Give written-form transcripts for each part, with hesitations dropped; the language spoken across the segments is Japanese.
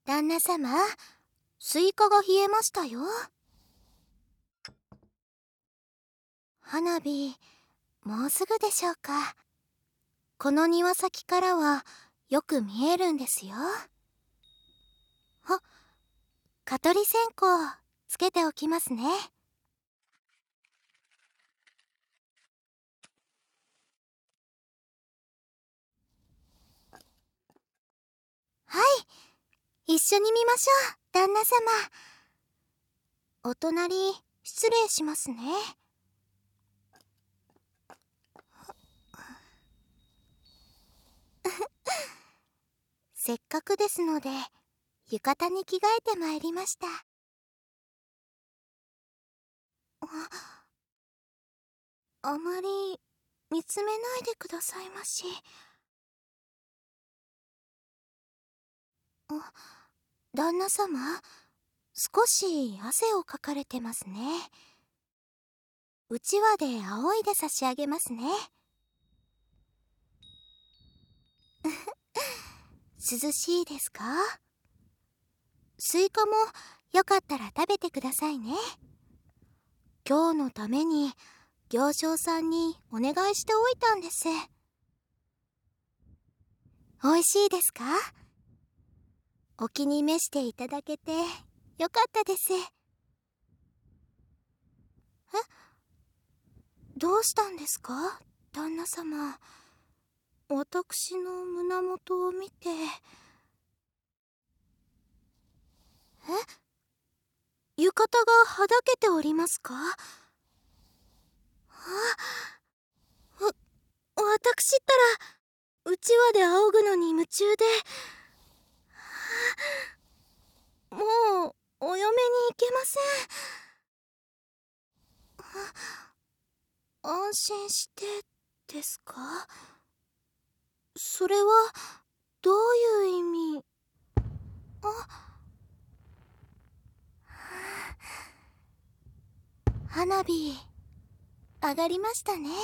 旦那様、スイカが冷えましたよ。花火、もうすぐでしょうか。この庭先からはよく見えるんですよ。あ、蚊取り線香つけておきますね。はい、一緒に見ましょう、旦那様。お隣、失礼しますね。せっかくですので、浴衣に着替えてまいりました。あまり見つめないでくださいまし。旦那様、少し汗をかかれてますね。うちわで仰いで差し上げますね。涼しいですか？スイカもよかったら食べてくださいね。今日のために行商さんにお願いしておいたんです。美味しいですか？お気に召していただけてよかったです。どうしたんですか、旦那様。私の胸元を見て。浴衣がはだけておりますか？私ったらうちわで仰ぐのに夢中で、もうお嫁に行けません。安心してですか？それはどういう意味？花火上がりましたね。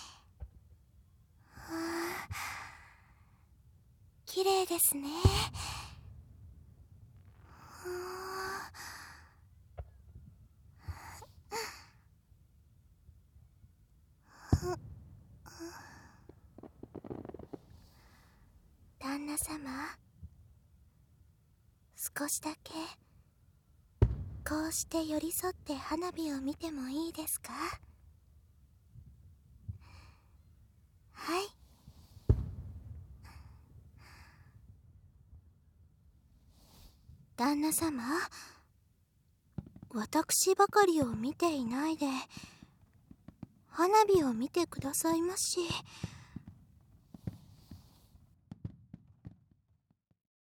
綺麗ですね。旦那様、少しだけこうして寄り添って花火を見てもいいですか？はい。旦那様、私ばかりを見ていないで花火を見てくださいまし。